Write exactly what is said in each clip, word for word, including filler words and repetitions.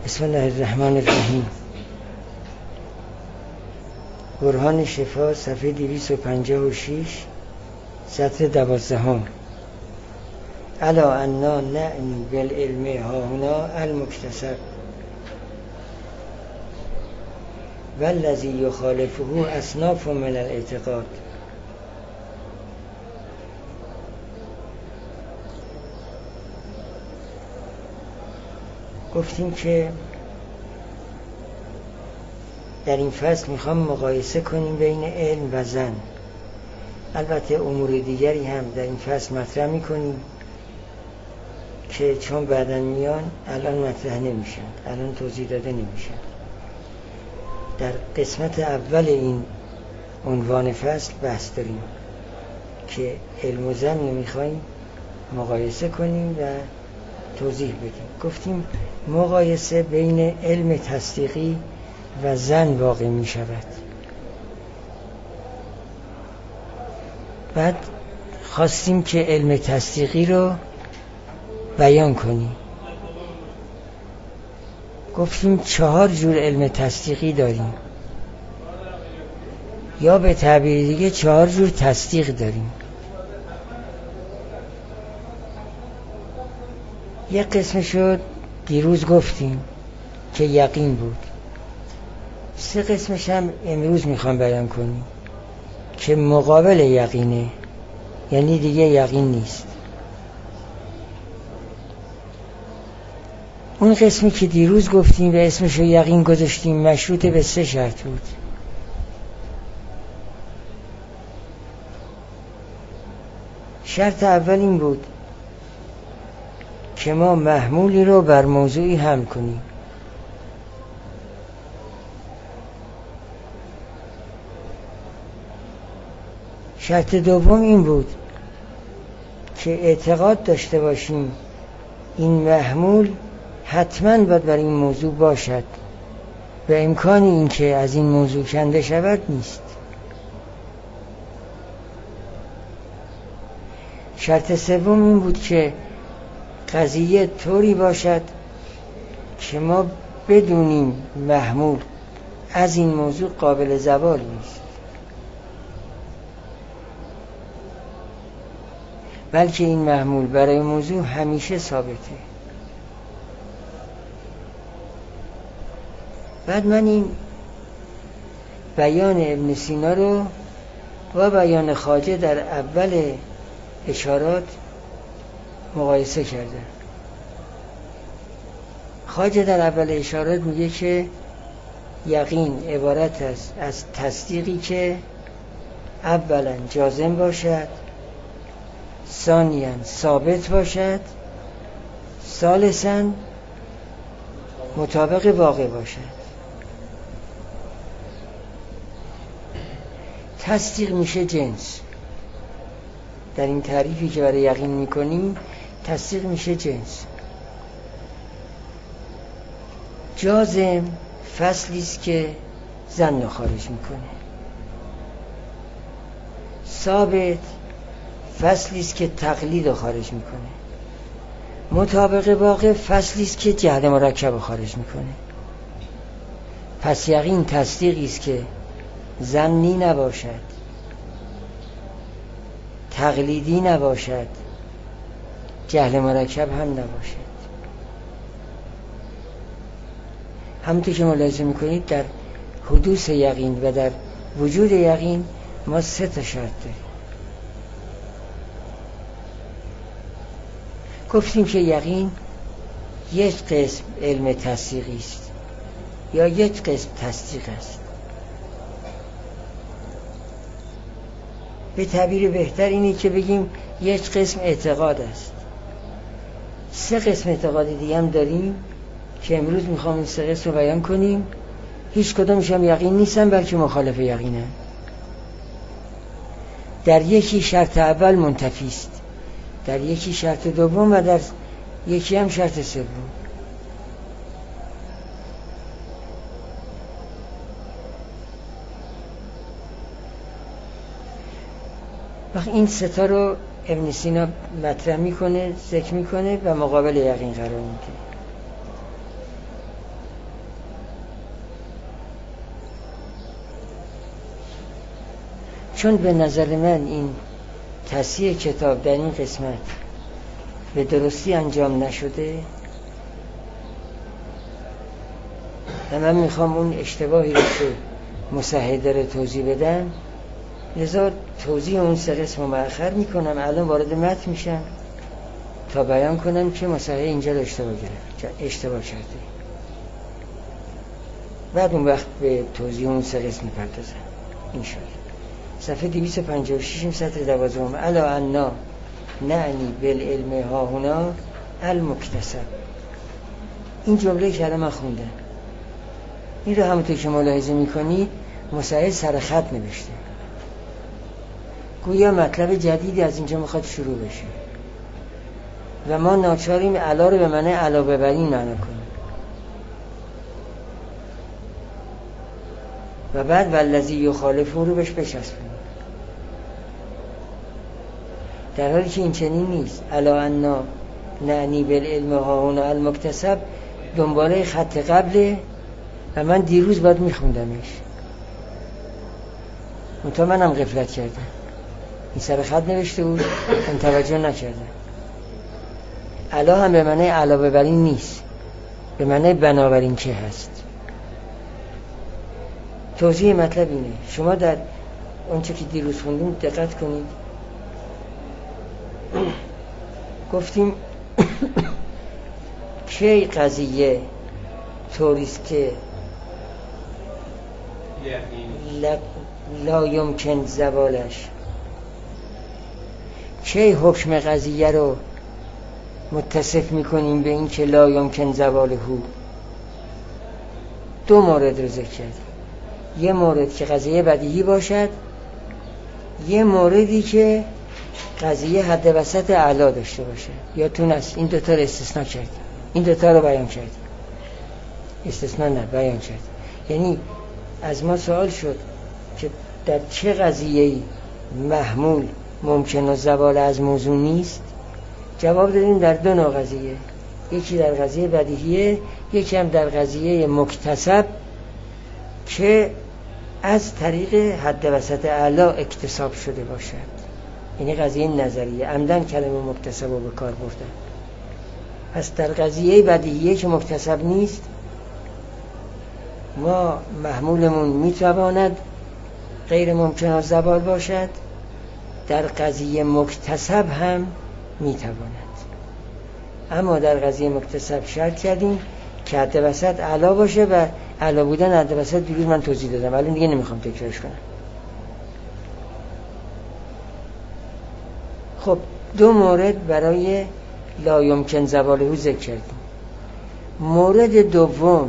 بسم الله الرحمن الرحیم. برهان شفا صفحه دویست و پنجاه و شش سطر دوازدهم. الا انا نعنی بالعلم هاهنا المکتسب والذی یخالفه اصناف من الاعتقاد. گفتیم که در این فصل میخوام مقایسه کنیم بین علم و زن. البته امور دیگری هم در این فصل مطرح میکنیم که چون بعداً میان الان مطرح نمیشن، الان توضیح داده نمیشن. در قسمت اول این عنوان فصل بحث داریم که علم و زن رو میخوایم مقایسه کنیم و توضیح بدیم. گفتیم مقایسه بین علم تصدیقی و زن واقع می شود. بعد خواستیم که علم تصدیقی رو بیان کنیم. گفتیم چهار جور علم تصدیقی داریم، یا به تعبیر دیگه چهار جور تصدیق داریم. یک قسمشو دیروز گفتیم که یقین بود. سه قسمش هم امروز میخوام بیان کنیم که مقابل یقینه، یعنی دیگه یقین نیست. اون قسمی که دیروز گفتیم و اسمشو یقین گذاشتیم مشروط به سه شرط بود. شرط اول این بود که ما محمولی رو بر موضوعی حمل کنیم. شرط دوم این بود که اعتقاد داشته باشیم این محمول حتماً باید بر این موضوع باشد و امکانی این که از این موضوع کنده شود نیست. شرط سوم این بود که قضیه طوری باشد که ما بدونیم محمول از این موضوع قابل زوال نیست، بلکه این محمول برای موضوع همیشه ثابته. بعد من این بیان ابن سینا رو و بیان خواجه در اول اشارات مقایسه کرده. خواجه در اول اشارات میگه که یقین عبارت است از تصدیقی که اولا جازم باشد، ثانیاً ثابت باشد، ثالثاً مطابق واقع باشد. تصدیق میشه جنس. در این تعریفی که برای یقین میکنیم تصدیق میشه جنس. جازم فصلی است که زن رو خارج میکنه. ثابت فصلی است که تقلید رو خارج میکنه. مطابق واقع فصلی است که جهل مرکب رو خارج میکنه. پس یقین تصدیقی است که ظنی نباشد، تقلیدی نباشد، جهل مرکب هم نباشد. همونطور که ملاحظه میکنید در حدوث یقین و در وجود یقین ما سه تا شرط داریم. گفتیم که یقین یک قسم علم تصدیقی است یا یک قسم تصدیق است. به تعبیر بهتر اینه که بگیم یک قسم اعتقاد است. سه قسم اعتقاد دیگه هم داریم که امروز میخوام این سه قسم رو بیان کنیم. هیچ کدومش هم یقین نیستن بلکه مخالف یقینن. در یکی شرط اول منتفی است، در یکی شرط دوم و در یکی هم شرط سوم. وقت این ستا رو ابن سینا مطرح میکنه، ذکر میکنه و مقابل یقین قرار میده. چون به نظر من این تصحیح کتاب در این قسمت به درستی انجام نشده و من میخوام اون اشتباهی رو که مصحح داره توضیح بدم، لذا توضیح اون سه قسم رو مؤخر میکنم، الان وارد متن میشم تا بیان کنم که مصحح اینجا رو اشتباه گرفت، اشتباه کرده. بعد اون وقت به توضیح اون سه قسم میپردازم انشاءالله. صفحه دویست و پنجاه و شش سطر دوازدهم. الا انا نعنی بالعلم ها هنا المکتسب. این جمله که الان من خوندم، این رو همونطور که ملاحظه میکنید مصحح سر خط نوشته، گویا مطلب جدیدی از اینجا میخواد شروع بشه و ما ناچاریم الا رو به معنی علاوه بر این معنا کنیم و بعد والذی یخالفه رو بهش بچسبونیم، در حالی که این چنین نیست. الا انا نعنی بالعلم ها هنا المکتسب دنباله خط قبله و من دیروز باید میخوندمش، منتها منم غفلت کردم، این سر خط نوشته بود من توجه نکردم. الا هم به معنی علاوه بر این نیست، به معنی بنابراین که هست. توضیح مطلب اینه، شما در اون چه که دیروز خوندیم دقت کنید. گفتیم کی قضیه طوریست که لا, لا یمکن زوالش، کی حکم قضیه رو متصف میکنیم به این که لا یمکن زواله. دو مورد رو ذکر کردیم، یه مورد که قضیه بدیهی باشد، یه موردی که قضیه حد وسط اعلا داشته باشه. یا تو نست این دوتا رو استثناء کردیم، این دوتا رو بیان کردیم، استثناء نه بیان کردیم. یعنی از ما سوال شد که در چه قضیه‌ای محمول ممکن و زوال از موضوع نیست، جواب دادیم در دو نوع قضیه، یکی در قضیه بدیهیه، یکی هم در قضیه مکتسب که از طریق حد وسط اعلا اکتساب شده باشد، یعنی قضیه نظریه. عمدن کلمه مکتسب رو به کار بردن. پس در قضیه بدیهیه که مکتسب نیست ما محمولمون میتواند غیر ممکن و زوال باشد، در قضیه مکتسب هم میتواند. اما در قضیه مکتسب شرط کردیم که حد وسط اعلا باشه و اعلا بودن حد وسط دیگه من توضیح دادم، ولی دیگه نمیخوام تکرارش کنم. خب دو مورد برای لا یمکن زواله ذکر کردیم. مورد دوم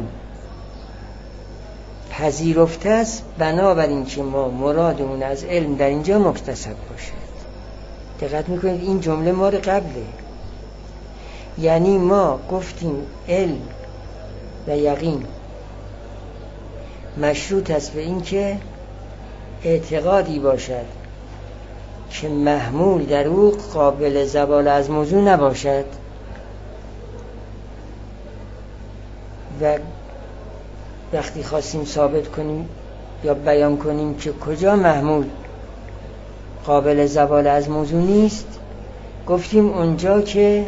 پذیرفته است بنابراین که ما مرادمون از علم در اینجا مکتسب باشد. دقت میکنید این جمله ما رو قبله، یعنی ما گفتیم علم و یقین مشروط است به این که اعتقادی باشد که محمول در او قابل زوال از موضوع نباشد و وقتی خواستیم ثابت کنیم یا بیان کنیم که کجا محمول قابل زوال از موضوع نیست، گفتیم اونجا که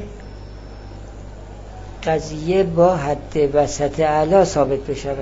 قضیه با حد وسط اعلا ثابت بشود.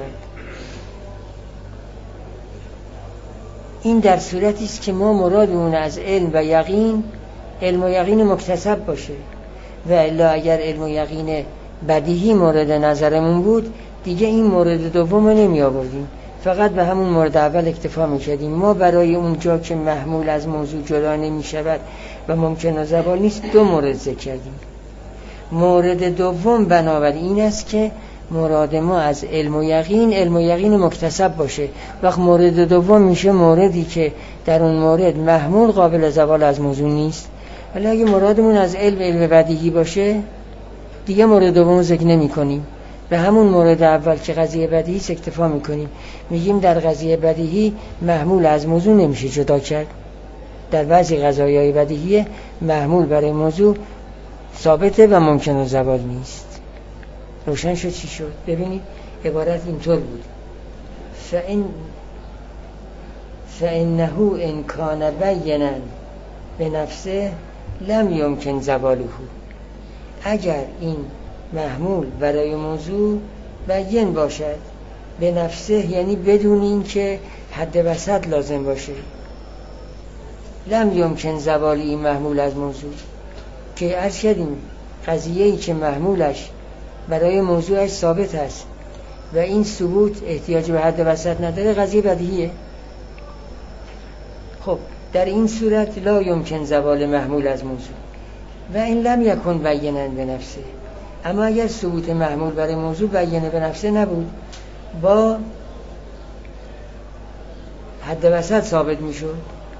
این در صورتی است که ما مرادمون از علم و یقین علم و یقین مکتسب باشه، و الا اگر علم و یقین بدیهی مورد نظرمون بود دیگه این مورد دوم رو نمی آوردیم، فقط به همون مورد اول اکتفا می کردیم. ما برای اونجا که محمول از موضوع جدا نمی شود و ممکن و زوال نیست دو مورد ذکر کردیم. مورد دوم بنابراین این است که مراد ما از علم و یقین علم و یقین مکتسب باشه. وقت مورد دوم میشه موردی که در اون مورد محمول قابل زوال از موضوع نیست. ولی اگه مرادمون از علم علم بدیهی باشه دیگه مورد دوم ذکر نمی کنیم، به همون مورد اول که قضیه بدیهی اکتفا میکنیم. میگیم در قضیه بدیهی محمول از موضوع نمیشه جدا کرد، در بعضی قضایای بدیهی محمول برای موضوع ثابته و ممکن و زوال نیست. روشن شد چی شد؟ ببینید عبارت اینطور بود: فإن فانه ان کان بینا به نفسه لم یمکن زواله. اگر این محمول برای موضوع بیان باشد به نفسه، یعنی بدون این که حد وسط لازم باشه، لم یمکن زوال این محمول از موضوع، که عرض کردیم قضیه‌ای که محمولش برای موضوعش ثابت است و این ثبوت احتیاج به حد وسط نداره، قضیه بدیهیه. خب در این صورت لا یمکن زوال محمول از موضوع و این لم یکن بینا به نفسه. اما اگر ثبوت محمول برای موضوع بیانه به نفسه نبود، با حد وسط ثابت میشد.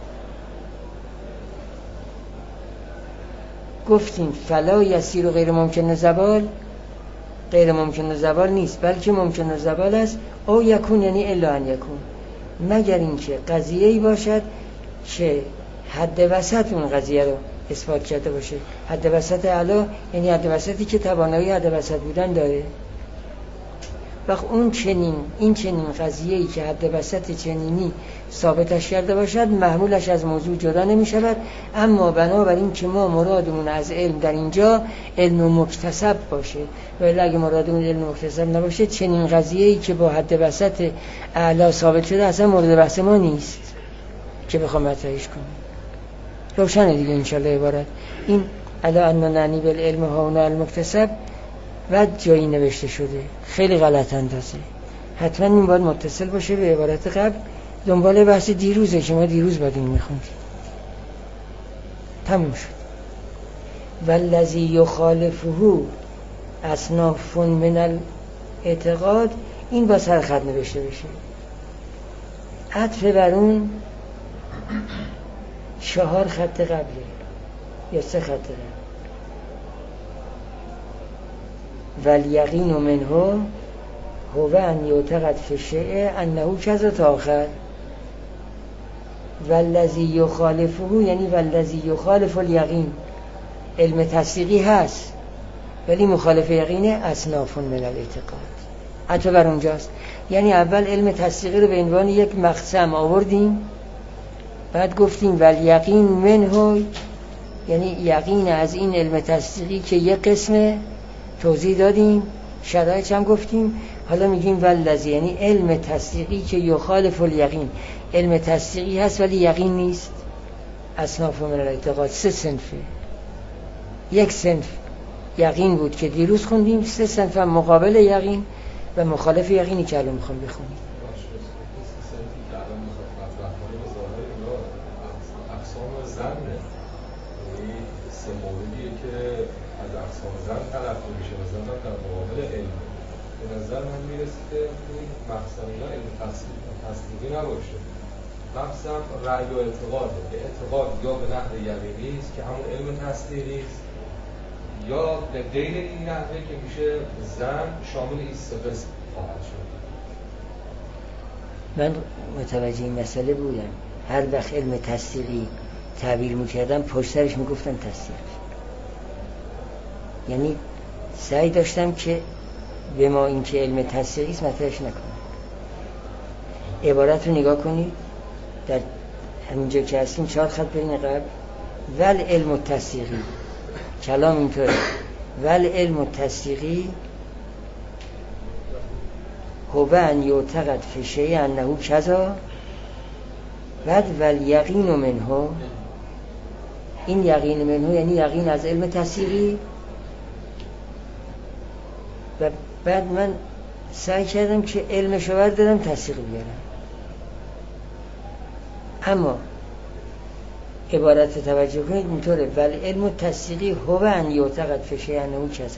گفتیم فلا یسیر و غیر ممکن زوال، غیر ممکن زوال نیست بلکه ممکن زوال است. او یکون یعنی الا ان یکون، مگر اینکه قضیه‌ای باشد که حد وسط اون قضیه رو اثبات کرده باشه. حد وسط اعلی یعنی حد وسطی که توانایی حد وسط بودن داره. وقت اون چنین این چنین قضیه‌ای که حد وسط چنینی ثابتش کرده باشد، محمولش از موضوع جدا نمی شود. اما بنابراین که ما مرادمون از علم در اینجا علم مکتسب باشه، ولی اگه مرادمون علم مکتسب نباشه، چنین قضیه‌ای که با حد وسط اعلی ثابت شده اصلا مورد بحث ما نیست که بخوام مطرحش کنیم. روشنه دیگه انشالله عبارت این الا ان نعنی بالعلم ها و المکتسب و جایی نوشته شده، خیلی غلط اندازه. حتما این باید متصل باشه به عبارت قبل. دنبال بحث دیروزه که ما دیروز باید این میخوندیم. تموم شد. والذی یخالفه اصناف من الاعتقاد، این با سر خط نوشته بشه. عطف بر اون چهار خط قبله یا سه خط قبل. والیقین منه هو ان یعتقد فی الشیء انه کذا تا آخر. والذی یخالفه یعنی والذی یخالف الیقین، علم تصدیقی هست ولی مخالف یقینه. اصناف من الاعتقاد عطف بر اونجاست. یعنی اول علم تصدیقی رو به عنوان یک مقسم آوردیم، بعد گفتیم والیقین منه یعنی یقین از این علم تصدیقی که یک قسمه، توضیح دادیم، شرایطش هم گفتیم. حالا میگیم والذی یعنی علم تصدیقی که یخالف الیقین، علم تصدیقی هست ولی یقین نیست. اصناف من الاعتقاد سه صنفه. یک صنف یقین بود که دیروز خوندیم، سه صنف هم مقابل یقین و مخالف یقینی که الان میخوام بخونیم. سه موردیه که از اقسام زن تلقی میشه و زن در مقابل علم. به نظر من میرسه که این مقسم زن علم تصدیقی نباشه، مقسم رأی و اعتقاده. به اعتقاد یا به نحو یقینی است که همون علم تصدیقی است، یا به غیر این نحوه که میشه زن شامل این سه قسم خواهد شد. من متوجه این مسئله بودم. هر وقت علم تصدیقی تعبیر میکردم پشت سرش میگفتم تصدیق، یعنی سعی داشتم که به ما این که علم تصدیقی است مطرحش نکنم. عبارت رو نگاه کنید، در همینجا که هستیم چهار خط بین قبل. ول علم تصدیقی، کلام اینطوره، ول علم تصدیقی هو ان یعتقد فی شیء انه کذا، بعد ول یقین منه، این یقین منه یعنی یقین از علم تصدیقی. و بعد من سعی کردم که علمش رو بردارم تصدیق بیارم. اما عبارت توجه کنید اینطوره، ول علم تصدیقی هو ان یعتقد فی شیء انه کذا.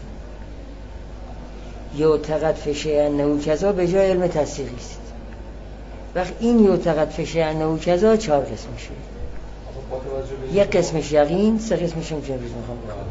یعتقد فی شیء انه کذا به جای علم تصدیقی است. وقت این یعتقد فی شیء انه کذا چهار قسم میشه. یک قسمش یقین، سه قسمش هم که امروز میخوام بخونم.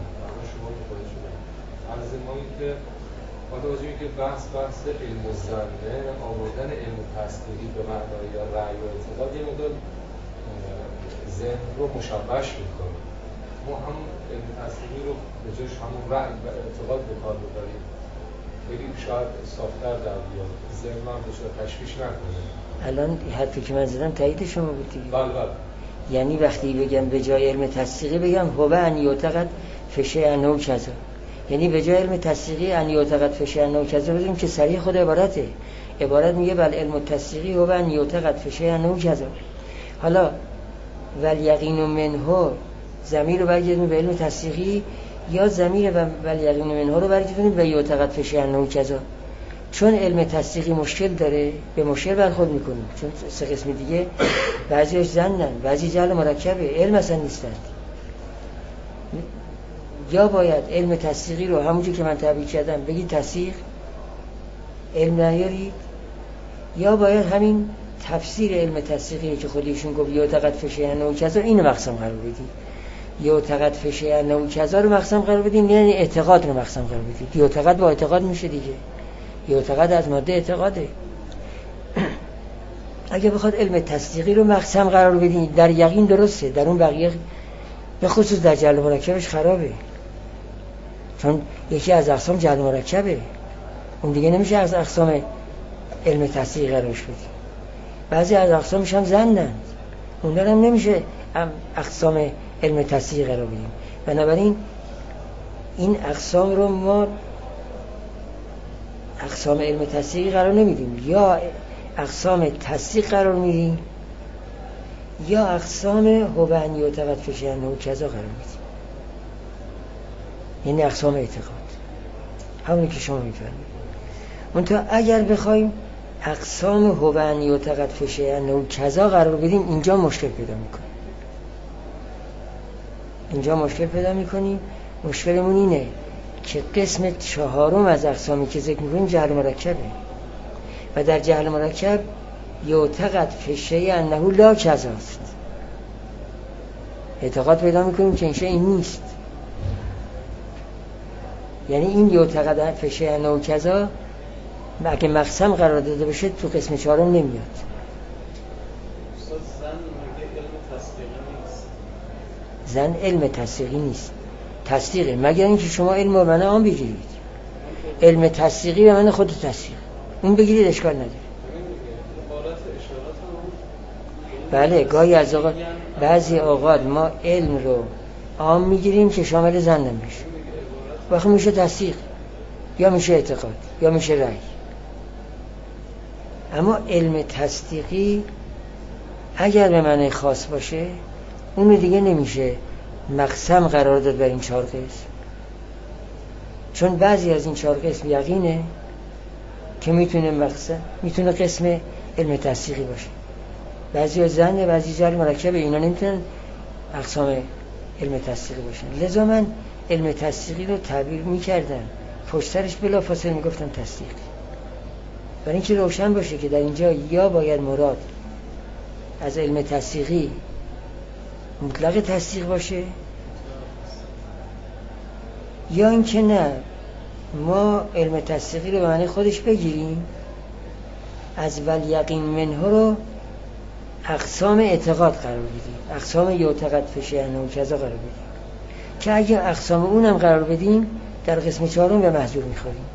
عرض ما این که با توجه که بحث بحث علم الظنه، آوردن علم تصدیقی به معنای رأی و اعتقاد یه مقدار ذهن رو مشوش میکنه. ما هم علم تصدیقی رو به جاش همون رأی و اعتقاد به کار ببریم خیلی شاید صافتر در بیاد، ذهن هم بشه تشویش نکنه. الان حرفی که من زدم تایید شما بود دیگه. بله بله. یعنی وقتی بگم به جای علم تصدیقی بگم هو ان یعتقد فشه انه کذا، یعنی به جای علم تصدیقی ان یعتقد فشه انه کذا بگیم که صریح خود عبارته. عبارت میگه بل علم تصدیقی هو ان یعتقد فشه انه کذا. حالا ول یقین منه ضمیر رو برگردونیم به علم تصدیقی یا ضمیر ول یقین منه رو برگردونیم به یعتقد فشه انه کذا؟ چون علم تصدیقی مشکل داره به مشکل برخورد میکنیم، چون سه قسم دیگه بعضیش زنن، بعضی جهل مرکبه، علم اصلا نیستند. یا باید علم تصدیقی رو همونجور که من تعبیر کردم بگید تصدیق، علم نیارید، یا باید همین تفسیر علم تصدیقی که خودشون گفت یعتقد فشه انه کذا اینو مقسم قرار بدید. یعتقد فشه انه کذا رو مقسم قرار بدیم، یعنی اعتقاد رو مقسم قرار بدید. یعتقد با اعتقاد میشه دیگه، یعتقد از ماده اعتقاده. اگه بخواد علم تصدیقی رو مقسم قرار بدین در یقین درسته، در اون بقیه به خصوص در جهل مرکبش خرابه، چون یکی از اقسام جهل مرکبه، اون دیگه نمیشه از اقسام علم تصدیقی قرارش بدیم. بعضی از اقسامش هم ظنن، اون هم نمیشه اقسام علم تصدیقی قرار بدیم. بنابراین این اقسام رو ما اقسام علم تصدیقی قرار نمیدیم، یا اقسام تصدیق قرار میدیم یا اقسام هو ان یعتقد فشه انه کذا قرار میدیم، یعنی اقسام اعتقاد، همونی که شما میفرمایید. منتها اگر بخوایم اقسام هو ان یعتقد فشه انه کذا قرار بدیم اینجا مشکل پیدا میکنیم. اینجا مشکل پیدا میکنیم. مشکلمون اینه که قسم چهارم از اقسامی که ذکر میکنیم جهل مرکبه و در جهل مرکب یعتقد فشه انه لا کذا است. اعتقاد پیدا میکنیم که این شیء این نیست، یعنی این یعتقد فشه انه کذا اگه مقسم قرار داده بشه تو قسم چهارم نمیاد. استاد زن مگه علم تصدیقی نیست؟ زن علم تصدیقی نیست، تصدیقه، مگر اینکه شما علم و منه آن بگیرید. علم تصدیقی و من خود تصدیق اون بگیرید اشکال نداره. بله گاهی از اوقات بعضی اوقات ما علم رو عام میگیریم که شامل زن نمیشه، وقتی میشه تصدیق یا میشه اعتقاد یا میشه رأی. اما علم تصدیقی اگر به معنی خاص باشه اون دیگه نمیشه مقسم قرار داد بر این چهار قسم، چون بعضی از این چهار قسم یقینه که میتونه مقسم میتونه قسم علم تصدیقی باشه، بعضی از زنده بعضی جهل مرکبه، اینا نمیتونن اقسام علم تصدیقی باشن. لذا من علم تصدیقی رو تعبیر میکردم پشت سرش بلافاصله میگفتم تصدیق، برای اینکه روشن باشه که در اینجا یا باید مراد از علم تصدیقی مطلق تصدیق باشه یا اینکه نه ما علم تصدیقی رو به معنی خودش بگیریم، از ول یقین منه رو اقسام اعتقاد قرار بدیم، اقسام یعتقد فشه انه کذا قرار بدیم، که اگه اقسام اونم قرار بدیم در قسم چهارم به محذور میخوریم،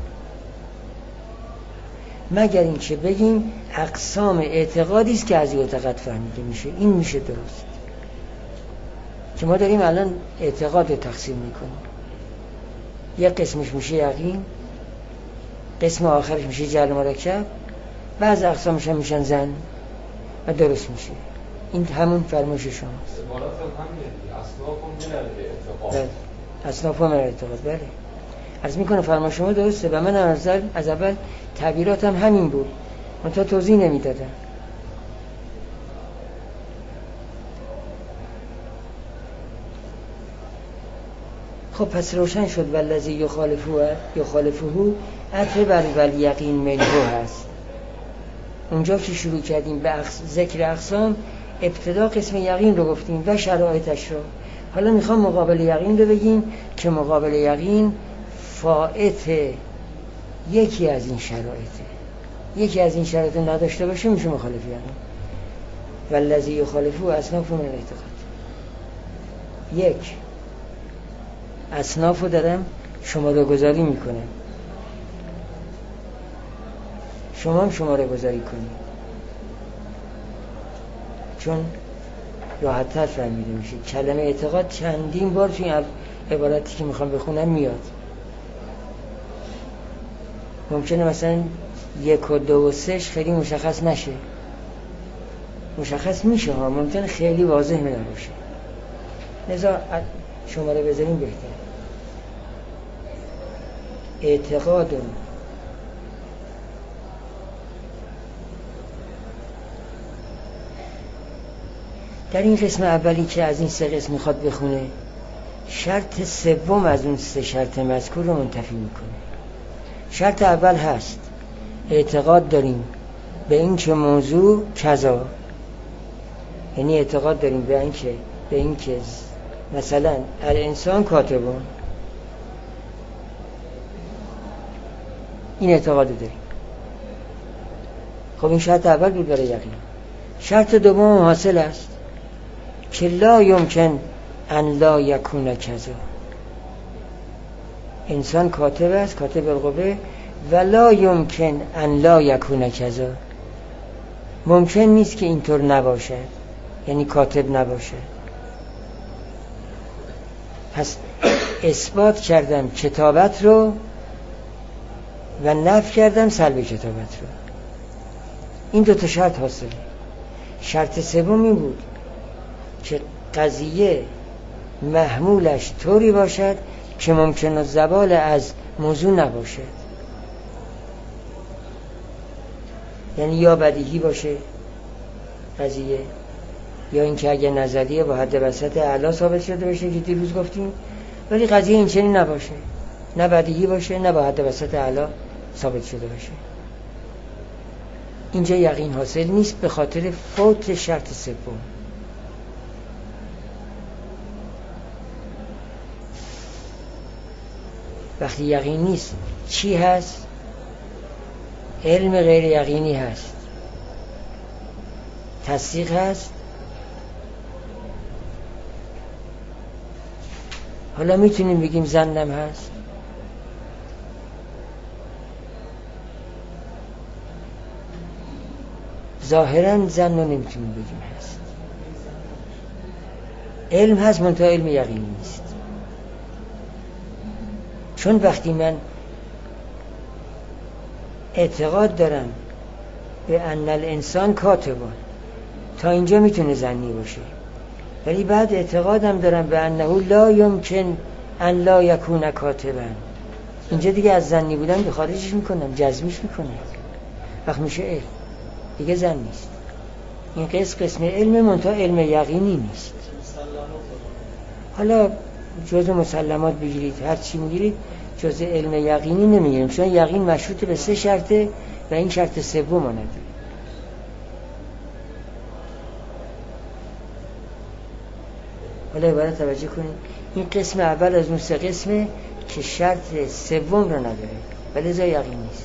مگر اینکه بگیم اقسام اعتقادی است که از یعتقد فهمیده میشه. این میشه درست که ما داریم الان اعتقاد رو تقسیم میکنیم، یک قسمش میشه یقین، قسم آخرش میشه جهل مرکب، بعض اقسامش هم میشن زن و درست میشه. این همون فرمایش شماست. عبارت هم همینه، اصناف هم اعتقاد. بله اصناف هم اعتقاد. بله عرض میکنه فرمایش شما درسته و من از از اول تعبیراتم همین بود، من تا توضیح نمیدادم. خب پس روشن شد والذی یخالفه یخالفه عطف بر ول یقین منه هست. اونجا که شروع کردیم به ذکر اقسام ابتدا قسم یقین رو گفتیم و شرایطش رو، حالا میخوام مقابل یقین رو بگیم که مقابل یقین فائت یکی از این شرایطه، یکی از این شرایط نداشته باشه میشه مخالف یقین. والذی یخالفه اصناف من الاعتقاد. یک اصناف رو دارم شماره گذاری میکنم. شما هم شماره گذاری کنید، چون راحت‌تر فهمیده میشه. کلمه اعتقاد چندین بار توی این عبارتی که میخوام بخونم میاد. ممکنه مثلا یک و دو و سهش خیلی مشخص نشه، مشخص میشه ها، ممکنه خیلی واضح نباشه، لذا شماره بذاریم بهتره. اعتقاد در این قسم اولی که از این سه قسم میخواد بخونه، شرط سوم از اون سه شرط مذکور رو منتفی میکنه. شرط اول هست اعتقاد داریم به این که موضوع کذا، یعنی اعتقاد داریم به این که به این که مثلا الانسان کاتبون، این اعتقاد داریم. خب این شرط اول بود برای یقین. شرط دوم حاصل است که لا یمکن ان لا یکون کذا، انسان کاتب است، کاتب القوه، و لا یمکن ان لا یکون کذا، ممکن نیست که اینطور نباشد، یعنی کاتب نباشد. پس اثبات کردم کتابت رو و نفی کردم سلب کتابت رو. این دو تا شرط حاصله. شرط سوم این بود که قضیه محمولش طوری باشد که ممکن الزوال از موضوع نباشد، یعنی یا بدیهی باشه قضیه، یا اینکه اگه نظریه با حد وسط اعلا ثابت شده باشه که دیروز گفتیم، ولی قضیه این چنین نباشه، نه بدیهی باشه نه با حد وسط اعلا ثابت شده باشه. اینجا یقین حاصل نیست به خاطر فوت شرط سوم. وقتی یقین نیست چی هست؟ علم غیر یقینی هست، تصدیق هست. حالا میتونیم بگیم ظنم هست، ظاهرا ظن رو نمیتونیم بگیم هست. علم هست منتها علم یقینی نیست، چون وقتی من اعتقاد دارم به ان الانسان کاتبان، تا اینجا میتونه ظنی باشه، ولی بعد اعتقادم دارم به انه لا یمکن ان لا یکون کاتبا، اینجا دیگه از ظنی بودن به خارجش میکنم، جزمیش میکنم، وقت میشه علم، دیگه ظن نیست. این قسم قسم علم منتها علم یقینی نیست. حالا جزء مسلمات بگیرید، هر چی میگیرید جزء علم یقینی نمیگیریم، چون یقین مشروط به سه شرطه و این شرط سوم نداره. حالا عبارت توجه کنید، این قسم اول از اون سه قسمه که شرط سوم رو نداره ولی ازا یقین نیست.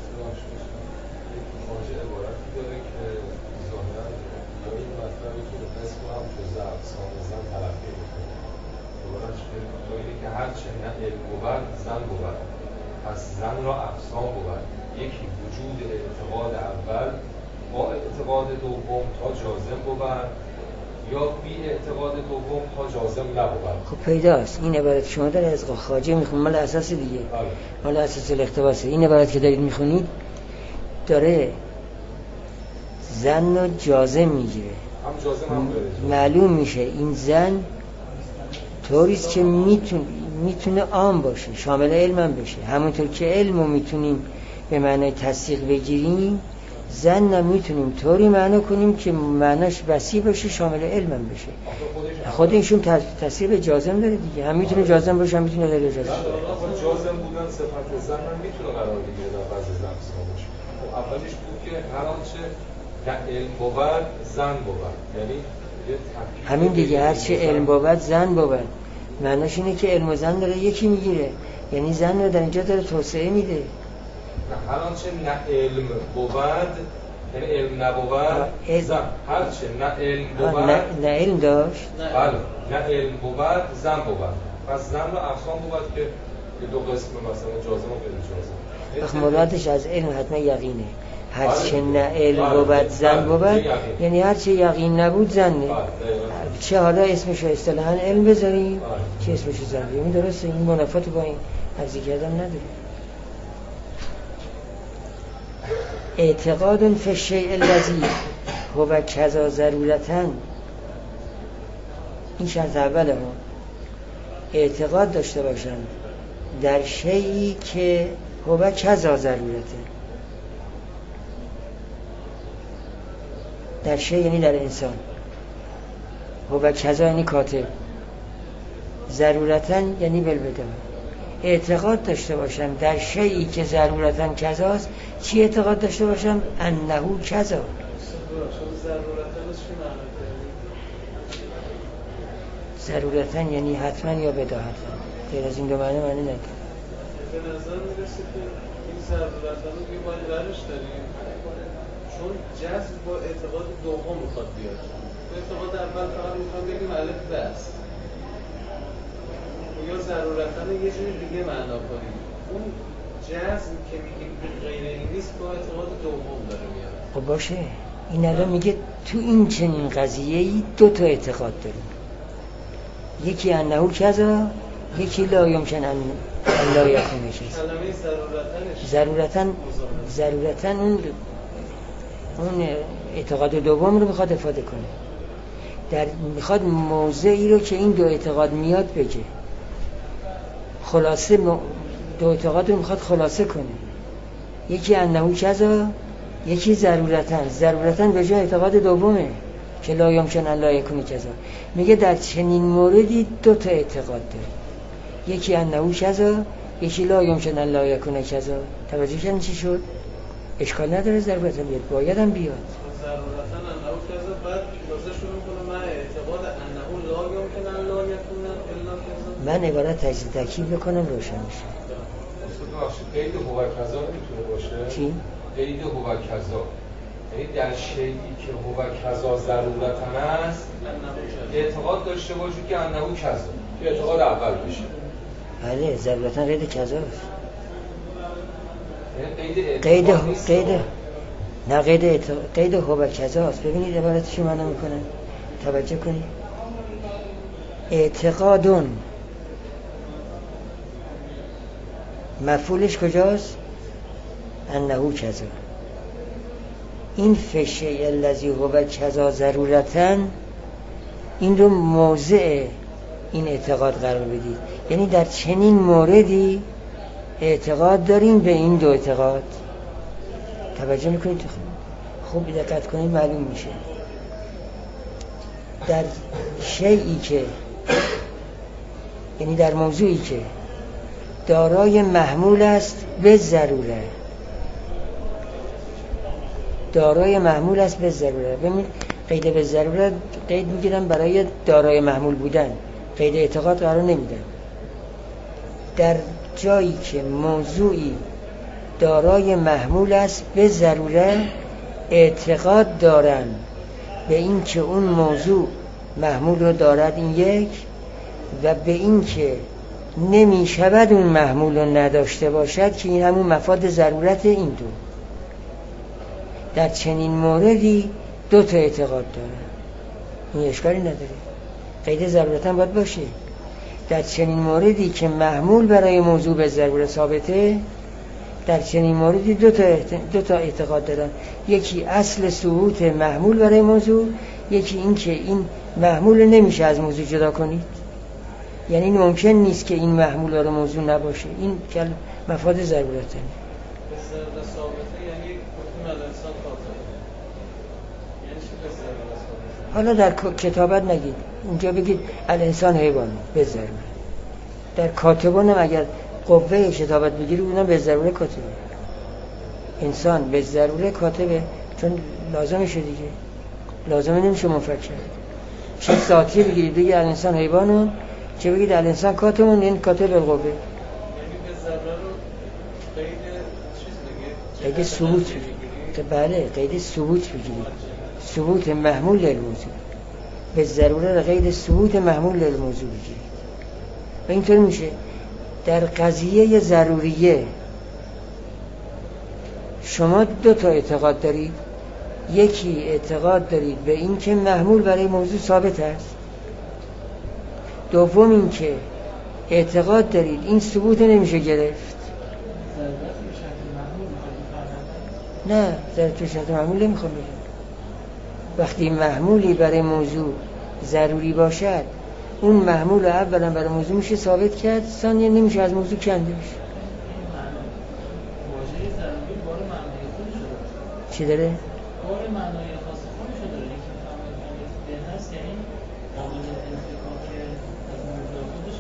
هرچه نه علم بود زن بود، پس زن را اقسام بود. یکی وجود اعتقاد اول با اعتقاد دوم تا جازم بود، یا بی اعتقاد دوم تا جازم نبود. خب پیداست این عبارت شما داره از خواجه میخون، مال اساس دیگه، مال اساس الاقتباسه. این عبارت که دارید میخونید داره زن و جازم میگیره، هم جازم هم داره. معلوم میشه این زن طوریست که میتونه میتونه عام باشه، شامل علم هم بشه. همونطور که علم رو میتونیم به معنای تصدیق بگیریم، زن هم میتونیم طوری معنا کنیم که معناش وسیع باشه، شامل علم هم بشه. خود ایشون تصدیق به جازم داره دیگه، هم میتونه جازم باشه هم میتونه غیر جازم باشه. جازم بودن صفت زن هم میتونه قرار بگیره در بعضی زمینه‌ها باشه. خب اولیش بود که هر آنچه نه علم بود زن بود، یعنی همین دیگه، هر چه علم بود زن بود. معناش اینه که علم و زن داره یکی میگیره، یعنی زن رو در اینجا داره توسعه میده. نه هر آنچه نه علم بود یعنی علم نبود زن، هر چه نه علم بود نه, نه علم داشت، بله نه علم بود زن بود. پس زن رو اقسام بود که دو قسم مثلا جازم و غیر جازم. وقت مرادش از علم حتما یقینه. هرچه نه علم بود زن بود، یعنی هرچه یقین نبود زنه. چه حالا اسمشو اصطلاحاً علم بذاریم چه اسمشو زن بذاریم، درسته؟ این منافات با این عرضی کردم نداره. اعتقاد فی الشیء الذی هو کذا ضرورتاً، این شرط اوله ها، اعتقاد داشته باشن در شیئی که هو کذا ضرورته. در شیء یعنی در انسان، هو کذا یعنی کاتب، ضرورتاً یعنی بالبداهه. اعتقاد داشته باشم در شیئی که ضرورتاً کذاست. چی اعتقاد داشته باشم؟ انه کذا. ضرورتاً یعنی حتما یا بداهتاً، غیر از این دو معنی معنی نداره. به نظر میرسه که این ضرورتاً رو دیگه باید برش داریم، چون جذب با اعتقاد دوم میخواد بیاد. اعتقاد اول فقط میخوام بگیم الف بس، یا ضرورتاً یه جوری دیگه معنا کنیم. اون جذب که میگیم غیر این نیست، با اعتقاد دوم داره میاد. خب باشه، این الان میگه تو این چنین قضیه‌ای دو تا اعتقاد داریم، یکی انه کذا، یکی لا یمکن ان لا یکون کذا. ضرورتاً ضرورتاً اون اون اعتقاد دوم رو میخواد افاده کنه، در میخواد موضعی رو که این دو اعتقاد میاد بگه، خلاصه دو اعتقاد رو میخواد خلاصه کنه، یکی انه کذا، یکی ضرورتاً. ضرورتاً به جای اعتقاد دومه که لا یمکن ان لا یکون کذا. میگه در چنین موردی دو تا اعتقاد داره، یکی انه کذا، یکی لا یمکن ان لا یکون کذا. توجه کردین چی شد؟ اشکال نداره ضرورتاً بیاد، باید هم بیاد. ضرورتاً انه کذا، بعد تازه شروع کنه من اعتقاد انه لا یمکن ان لا یکون الا کذا. من عبارت تجزیه ترکیب بکنم روشن میشه. اصلا قید هو کذا میتونه باشه. چی؟ قید هو کذا، یعنی در شیئی که هو کذا ضرورتاً است اعتقاد داشته باشی که انه کذا، که اعتقاد اول بشه. بله، ضرورتاً قید کذاست. قید قید قید نه قید قید هو کذاست. ببینید عبارتش رو معنا میکنه، توجه کنید. اعتقادون مفعولش کجاست؟ انه کذا. این فشیء الذی هو کذا ضرورتاً، این رو موضع این اعتقاد قرار بدید. یعنی در چنین موردی اعتقاد داریم به این دو اعتقاد. توجه میکنید؟ خوب دقت کنید معلوم میشه. در شیئی که یعنی در موضوعی که دارای محمول است به ضروره، دارای محمول است به ضروره. ببین قید به ضروره قید میگیرن برای دارای محمول بودن، قید اعتقاد قرار نمیدن. در جایی که موضوعی دارای محمول است به ضروره، اعتقاد دارن به این که اون موضوع محمول رو دارد این یک، و به این که نمی شود اون محمول رو نداشته باشد که این همون مفاد ضرورت این دو. در چنین موردی دو تا اعتقاد دارن، این اشکالی نداره، قید ضرورتاً باید باشه. در چنین موردی که محمول برای موضوع به ضرورت ثابته، در چنین موردی دو تا دو تا اعتقاد دارن، یکی اصل ثبوت محمول برای موضوع، یکی این که این محمول نمیشه از موضوع جدا کنید، یعنی ممکن نیست که این محمول برای موضوع نباشه. این کل مفاد ضرورته. به ضرورت ثابته یعنی حکم الانسان کاتب، یعنی چی به ضرورت ثابته؟ حالا در کتابت نگید، اونجا بگید الانسان حیوان به ضرورت. در کاتبان هم اگر قوه کتابت بگیری اونم به ضروره کاتبه. انسان به ضروره کاتبه، چون لازمشه دیگه، لازمه نمیشه منفک کرد. چه ساعتی بگیرید بگید الانسان حیوانون، چه بگید الانسان کاتبون، این کاتب القوه. یعنی به ضروره رو قید چیز بگید، قید ثبوت بگید. بله، قید ثبوت بگیرید، ثبوت محمول للموضوع. به ضروره قید ثبوت محمول للموضوع بگیرید و اینطور میشه. در قضیه ضروریه شما دو تا اعتقاد دارید. یکی اعتقاد دارید به این که محمول برای موضوع ثابت است. دوم این که اعتقاد دارید این ثبوت نمیشه گرفت. نه، ضرورت به شرط محمول نمیخوام بگم. وقتی محمولی برای موضوع ضروری باشد، اون محمول اولا برای موضوع میشه ثابت کرد، ثانیا نمیشه از موضوع کندش. چی داره؟ بار معنای خاص خودشو داره. یکی فهمید که به هست یعنی قابل انتقاد از موضوع خودش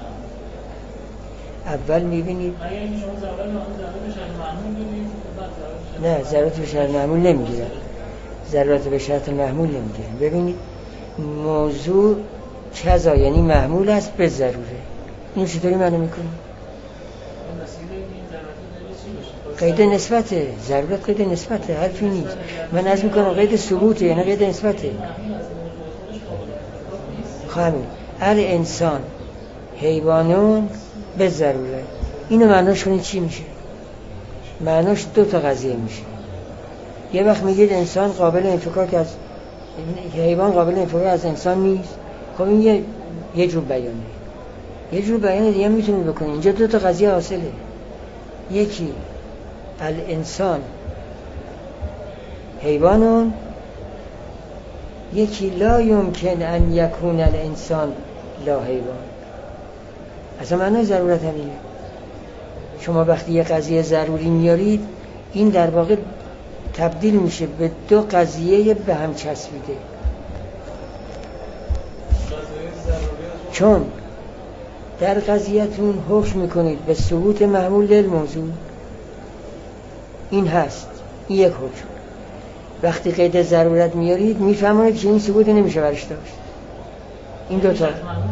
نیست. اول میبینید اگر اینکه شما ضرورت به آن ضرورت به شرط محمول ببینید، نه ضرورت به شرط محمول نمیگیرن. ضرورت به شرط محمول نمیگیرن. ببینید موضوع کذا یعنی محمول است به ضروره. این چطوری معنی میکنی؟ قید نسبته. ضرورت قید نسبته، حرفی نیست. من عرض میکنم قید ثبوته یعنی قید نسبته. همین الانسان حیوانون به ضروره. اینو معناش کنید چی میشه؟ معناش دو تا قضیه میشه. یه وقت میگید انسان قابل انفکاک از حیوان قابل انفکاک از انسان نیست. خب این یه یه جور بیانه. یه جور بیانه دیگه میتونید بکنید. اینجا دو تا قضیه حاصله. یکی الانسان حیوانون، یکی لا یمکن ان یکون الانسان لا حیوان. اصلا معنی ضرورت همینه. شما وقتی یه قضیه ضروری میارید، این در واقع تبدیل میشه به دو قضیه به هم چسبیده. چون در قضیهتون حکم میکنید به ثبوت محمول للموضوع، این هست، این یک حکم. وقتی قید ضرورت میارید میفهمونید که این ثبوت نمیشه برش داشت. این دوتا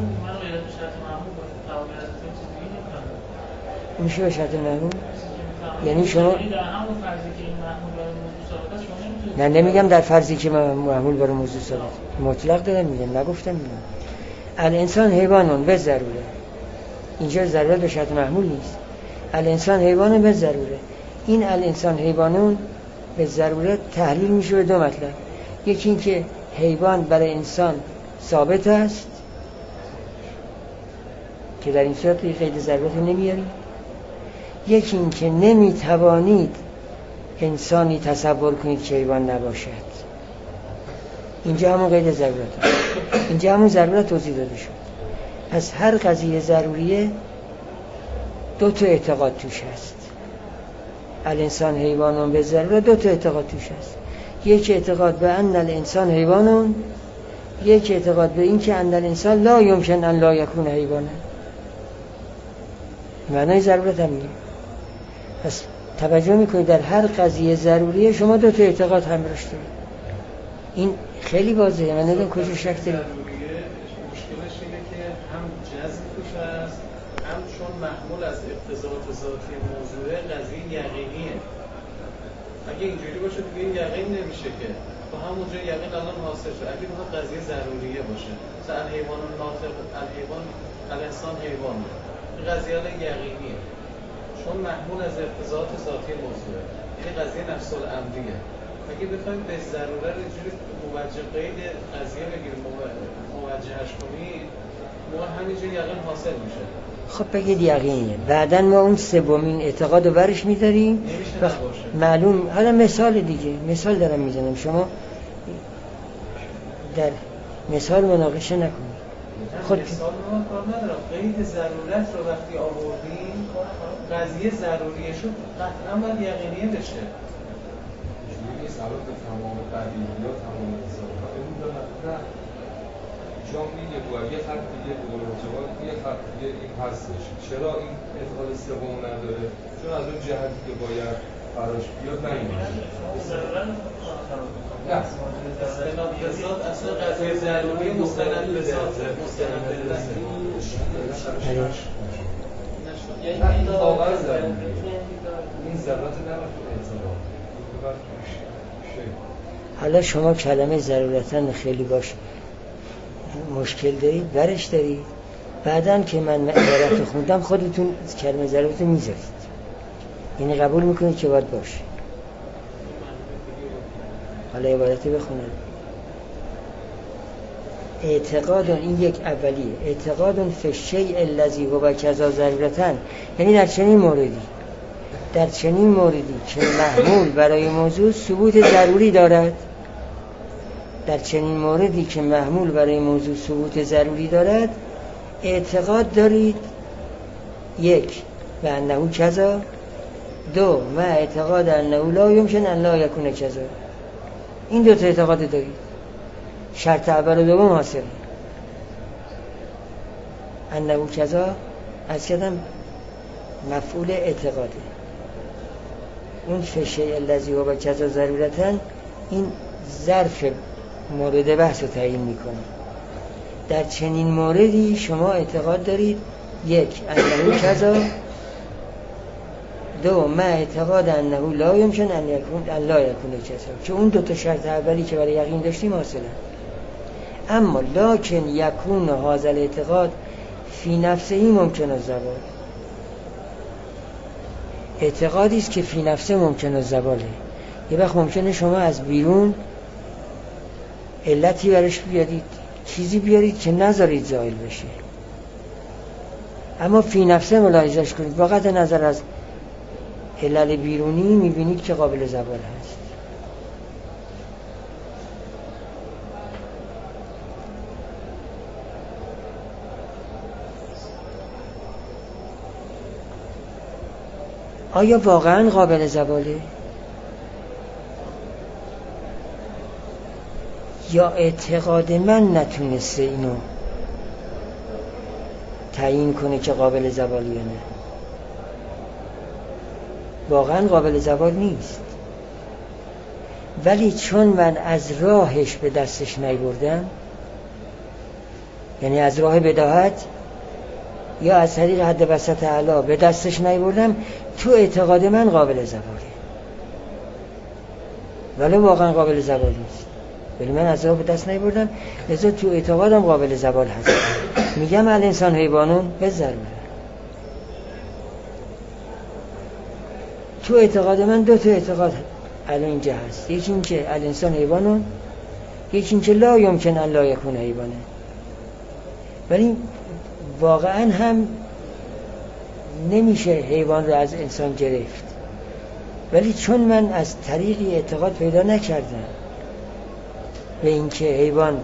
میشه به شرط محمول. یعنی شما نه نمیگم در فرضی که محمول برای موضوع ثابت، مطلق دارم میگم، نگفتم میگم الانسان حیوانون به ضروره. اینجا ضرورت به شرط محمول نیست. الانسان حیوانون به ضروره. این الانسان حیوانون به ضرورت تحلیل میشه به دو مطلب. یکی این که حیوان برای انسان ثابت است که در این صورت قید ضرورت نمیارید. یکی این که نمیتوانید انسانی تصور کنید که حیوان نباشد. اینجا همون قید ضرورت هست. اینجا همون ضرورت توضیح داده شد. پس هر قضیه ضروریه دو تا اعتقاد توش هست. الانسان حیوانون به ضرورت دو تا اعتقاد توش هست. یک اعتقاد به ان الانسان حیوانون، یک اعتقاد به این که ان الانسان لا یمکن ان لا یکون حیوانا. معنای ضرورت هم میگه. پس توجه میکنید در هر قضیه ضروریه شما دو تا اعتقاد همراهش دارید. این خیلی واضحه. من نمیدونم کجا شک دارید. مشکلش اینه که هم جذب توش هست، هم چون محمول از اقتضاعات ذاتی موضوع قضیه یقینیه. اگه اینجوری باشه دیگه این یقین نمیشه که تو همونجا یقین الان حاصل شد. اگه بخواد قضیه ضروریه باشه مثلا الحیوان ناطق، الحیوان الانسان حیوان، این قضیه یقینیه چون محمول از اقتضاعات ذاتی موضوعه. یعنی قضیه نفس الامریه. اگه بخوایم به ضرورت اینجوری موجه قید قضیه بگیریم موجهش کنیم، موقع همینجوری یقین حاصل میشه. خب بگید یقینیه. بعداً ما اون سومین اعتقاد رو برش می‌داریم. معلوم. حالا مثال دیگه، مثال دارم میزنم، شما در مثال مناقشه نکنید. خود مثال ما کار ندارم. قید ضرورت رو وقتی آوردیم قضیه ضروریه شد قطعا باید یقینیه بشه. اینجوری نیست الان به تمام بدیهیات تمام ضرورت این دارن نه جا میگه باید یه خط دیگه به قول مجواد یه خط دیگه این هستش. چرا این اعتقاد سوم نداره؟ چون از اون جهتی که باید براش بیاد نمیشه. نه استناد به ذات اصلا قضیه ضروری مستند به ذات مستند به ذات این واقعا ضروریه. این ضرورت نمیشه اعتبار. حالا شما کلمه ضرورتاً خیلی باش مشکل دارید، برش دارید. بعداً که من عبارت رو خوندم خودتون کلمه ضرورت رو میذارید. یعنی قبول میکنید که باید باشه. حالا عبارتی بخونم. اعتقاد، این یک اولیه، اعتقاد فی الشیء الذی هو کذا ضرورتاً، یعنی در چنین موردی در چنین موردی که محمول برای موضوع ثبوت ضروری دارد در چنین موردی که محمول برای موضوع ثبوت ضروری دارد اعتقاد دارید، یک و انه کذا، دو ما اعتقاد انه لا یمکن ان لا یکون کذا. این دو تا اعتقاد دارید، شرط اول و دوم حاصل. انه کذا از کدام مفعول اعتقاده، اون فشیء الذی هو کذا ضرورتاً این ظرف مورد بحث رو تعیین میکنه. در چنین موردی شما اعتقاد دارید، یک انه کذا، دو ما اعتقاد انه لا یمکن ان یکون ان لا یکون کذا، که اون دو تا شرط اولی که برای یقین داشتیم حاصله. اما لکن یکون هذا الاعتقاد فی نفسه ممکن الزوال، اعتقادی است که فی نفسه ممکن الزواله. یه وقت ممکنه شما از بیرون علتی برش بیارید، چیزی بیارید که نذارید زائل بشه، اما فی نفسه ملاحظه‌اش کنید، با قطع نظر از علل بیرونی میبینید که قابل زوال هست. آیا واقعا قابل زواله؟ یا اعتقاد من نتونسته اینو تعیین کنه که قابل زوالی یا نه؟ واقعا قابل زوال نیست، ولی چون من از راهش به دستش نیاوردم، یعنی از راه بداهت یا از طریق حد وسط اعلی به دستش نیاوردم، تو اعتقاد من قابل زواله، ولی واقعا قابل زوال نیست. ولی من از راه به دست نیاوردم، لذا تو اعتقادم قابل زوال هست. میگم الانسان حیوانون بذر. تو اعتقاد من دو تا اعتقاد الان اینجا هست، یکی این که الانسان حیوانون، یکی این که لا یمکن ان لا یکون حیوانه. ولی واقعا هم نمیشه حیوان رو از انسان گرفت، ولی چون من از طریقی اعتقاد پیدا نکردم به اینکه حیوان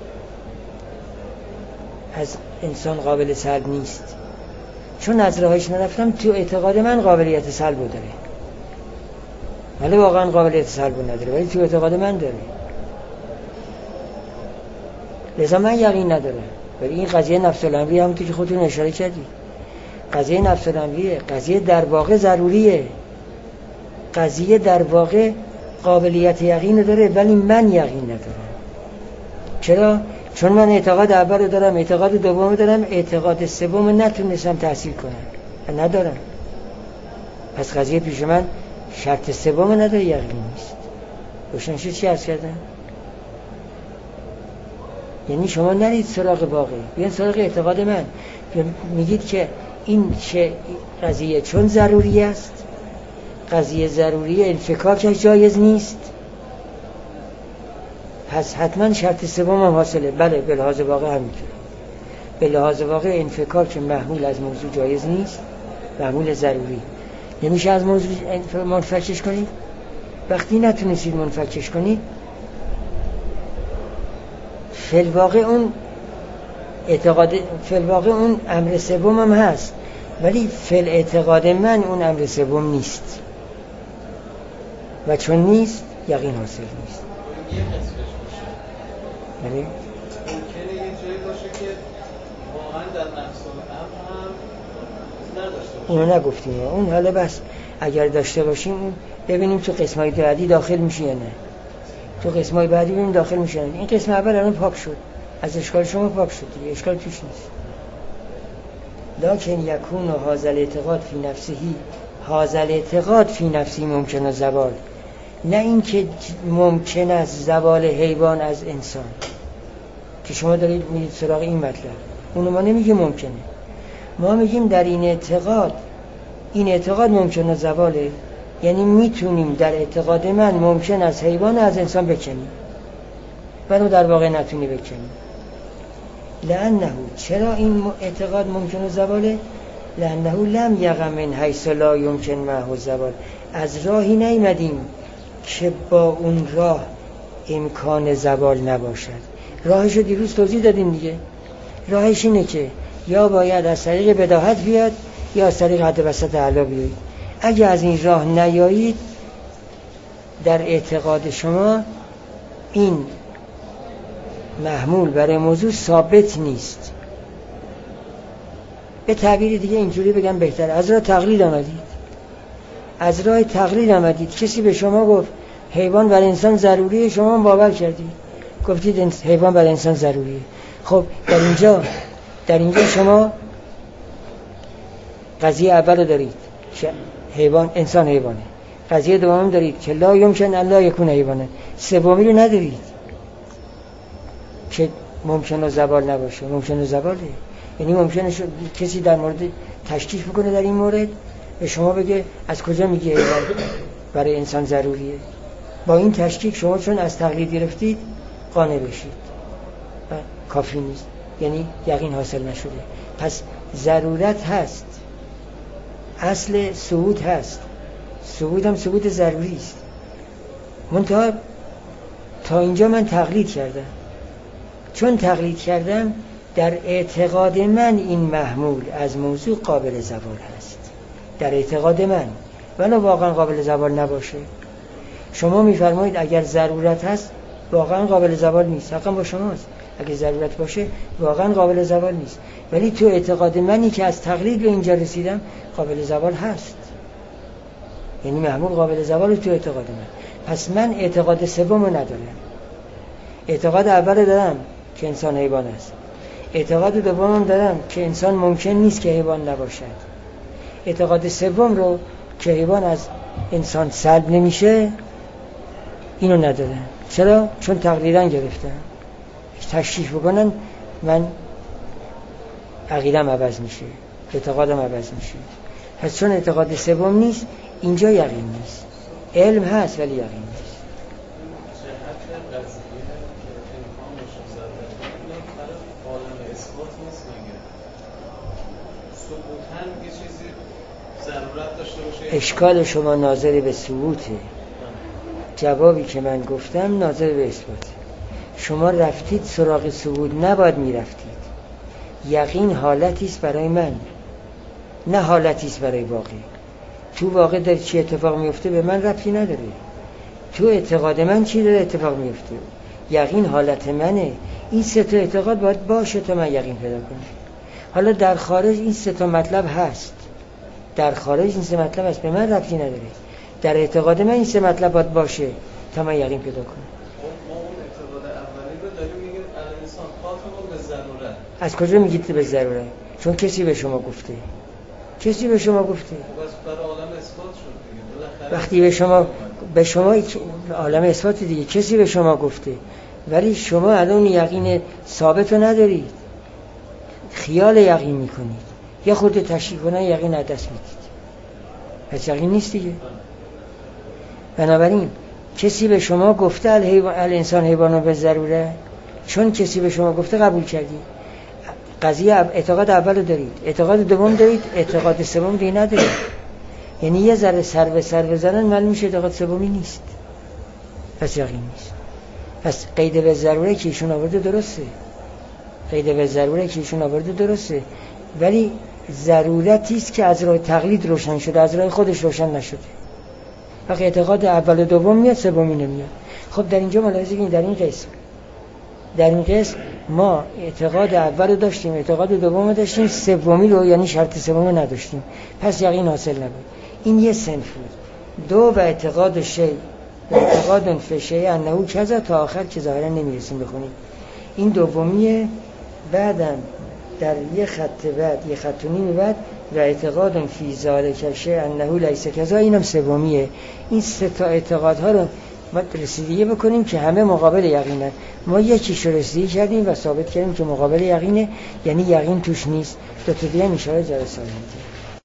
از انسان قابل سلب نیست، چون از راهش نرفتم، تو اعتقاد من قابلیت سلب داره، ولی واقعا قابلیت سلب نداره، ولی تو اعتقاد من داره. لذا من یقین ندارم. ولی این قضیه نفس الامری همونطور که خودتون اشاره کردید، قضیه نفس الامریه، قضیه در واقع ضروریه، قضیه در واقع قابلیت یقین داره، ولی من یقین ندارم. چرا؟ چون من اعتقاد اول رو دارم، اعتقاد دوم رو دارم، اعتقاد سوم نتونستم تحصیل کنم، ندارم. پس قضیه پیش من شرط سوم نداره، یقین نیست. روشن شد چی عرض کردم؟ یعنی شما نرید سراغ واقع، بیان سراغ اعتقاد من. میگید که این چه قضیه چون ضروری است، قضیه ضروری، انفکاکش جایز نیست، پس حتما شرط سوم هم حاصله. بله، به لحاظ واقع همینطور. به لحاظ واقع انفکاک محمول از موضوع جایز نیست، محمول ضروری. نمیشه از موضوع منفکش کنید. وقتی نتونستید منفکش کنید، فی الواقع اون اعتقاد، فی الواقع اون امر سوم هم هست، ولی فی الاعتقاد من اون امر سوم نیست، و چون نیست یقین حاصل نیست. یه قسمش باشه، بله؟ ممکنه یه جایی باشه که واقعا در نفس الامر هم نداشته باشه. اونو نگفتیم، اون حالا بس اگر داشته باشیم ببینیم تو قسمای بعدی داخل میشه یا نه. تو قسمای بعدی ببینیم داخل میشه یا نه. این قسم اول الان پاک شد، از اشکال شما پاک شد دیگه، اشکال توش نیست. لکن یکون هذا الاعتقاد فی نفسه، هذا الاعتقاد فی نفسی ممکن الزوال، نه این که ممکن است زوال حیوان از انسان که شما دارید میرید سراغ این مطلب. اونو ما نمیگیم ممکنه، ما میگیم در این اعتقاد، این اعتقاد ممکنه زواله، یعنی میتونیم در اعتقاد من ممکن از حیوان از انسان بکنیم ولی در واقع نتونی بکنیم. لأنه چرا این اعتقاد ممکن زواله؟ لأنه لم یقع من حیث لا یمکن معه زوال. از راهی نیامدیم که با اون راه امکان زوال نباشد. راهش رو دیروز توضیح دادیم دیگه. راهش اینه که یا باید از طریق بداهت بیاد یا از طریق حد وسط اعلا بیاد. اگه از این راه نیایید در اعتقاد شما این محمول برای موضوع ثابت نیست. به تعبیر دیگه اینجوری بگم بهتر، از راه تقلید آمدید. از راه تقلید آمدید. کسی به شما گفت حیوان برای انسان ضروریه، شما هم باور کردید، گفتید حیوان برای انسان ضروریه. خب در اینجا در اینجا شما قضیه اول دارید که حیوان انسان حیوانه. قضیه دوم دارید که لا یمکن ان لا یکون حیوانه. سومی رو ندارید که ممکنه زوال نباشه. ممکنه زواله، یعنی ممکنه شد کسی در مورد تشکیک بکنه در این مورد به شما بگه از کجا میگه حیوان برای انسان ضروریه. با این تشکیک شما چون از تقلید گرفتید قانع بشید و کافی نیست، یعنی یقین حاصل نشده. پس ضرورت هست، اصل ثبوت هست، ثبوت هم ثبوت ضروری است. منتها تا اینجا من تقلید کردم. چون تقلید کردم در اعتقاد من این محمول از موضوع قابل زوال هست، در اعتقاد من، ولی واقعا قابل زوال نباشه. شما میفرمایید اگر ضرورت هست واقعا قابل زوال نیست. حقا با شماست، اگر ضرورت باشه واقعا قابل زوال نیست. ولی تو اعتقاد منی که از تقلید به اینجا رسیدم قابل زوال هست، یعنی محمول قابل زوال تو اعتقاد من. پس من اعتقاد سوم رو ندارم. اعتقاد اول دارم که انسان حیوان است. اعتقاد دوم دارم که انسان ممکن نیست که حیوان نباشد. اعتقاد سوم رو که حیوان از انسان سلب نمیشه اینو ندارم. چرا؟ چون تقلیداً گرفتم. تشریح بکنن من عقیدم عوض میشه، اعتقادم عوض میشه. پس چون اعتقاد سوم نیست اینجا یقین نیست. علم هست ولی یقین نیست. اشکال شما ناظر به ثبوته، جوابی که من گفتم ناظر به اثباته. شما رفتید سراغ ثبوت، نباید میرفتید. یقین حالتی است برای من، نه حالتی است برای واقع. تو واقع در چی اتفاق میفته به من ربطی نداره. تو اعتقاد من چی داره اتفاق میفته. یقین حالت منه. این سه تا اعتقاد باید باشه تا من یقین پیدا کنم. حالا در خارج این سه تا مطلب هست، در خارج این سه مطلب هست، به من ربطی نداره. در اعتقاد من این سه مطلب باید باشه تا من یقین پیدا کنم. ما اون اعتقاد اولی رو داریم میگیم الانسان خاطمون به ضرورت. از کجا میگید به ضرورت؟ چون کسی به شما گفته. کسی به شما گفته. بس برای عالم اثبات شد دیگه. وقتی به شما به شما عالم اثبات دیگه، کسی به شما گفته ولی شما الان یقین ثابت رو ندارید، خیال یقین میکنید، یا خود تشریح کنن یقین از دست میدید. پس یقین نیست دیگه. بنابراین کسی به شما گفته الحیوان الانسان حیوان به ضروره، چون کسی به شما گفته قبول کردید. قضیه اعتقاد اول دارید، اعتقاد دوم دارید، اعتقاد سوم دیگه ندارید. یعنی یه ذره سر به سر بزنن معلوم میشه اعتقاد سومی نیست، پس یقین نیست. پس قید به ضروره که ایشون آورده درسته، قید به ضروره که ایشون آورده درسته، ولی ضرورتی است که از راه تقلید روشن شده، از راه خودش روشن نشده. وقتی اعتقاد اول و دوم میاد سومی نمیاد. خب در اینجا ملاحظه کنید، در این قسم در این قسم ما اعتقاد اول رو داشتیم، اعتقاد دوم رو داشتیم، سومی رو یعنی شرط سوم رو نداشتیم، پس یقین حاصل نبود. این یه صنف بود. دو و اعتقاد شی اعتقاد فشی انه کذا تا آخر که ظاهرا نمیرسیم بخونیم. این دومیه. بعدم در یه خط بعد یه خط و نیم بعد و اعتقاد فی ذالک شیء انه لیس کذا، اینم سومیه. این سه تا اعتقادها رو ما رسیدگی بکنیم که همه مقابل یقینن. ما یکیش رو رسیدگی کردیم و ثابت کردیم که مقابل یقینه، یعنی یقین توش نیست. دو تا دیگه ان شاء الله جلسه آینده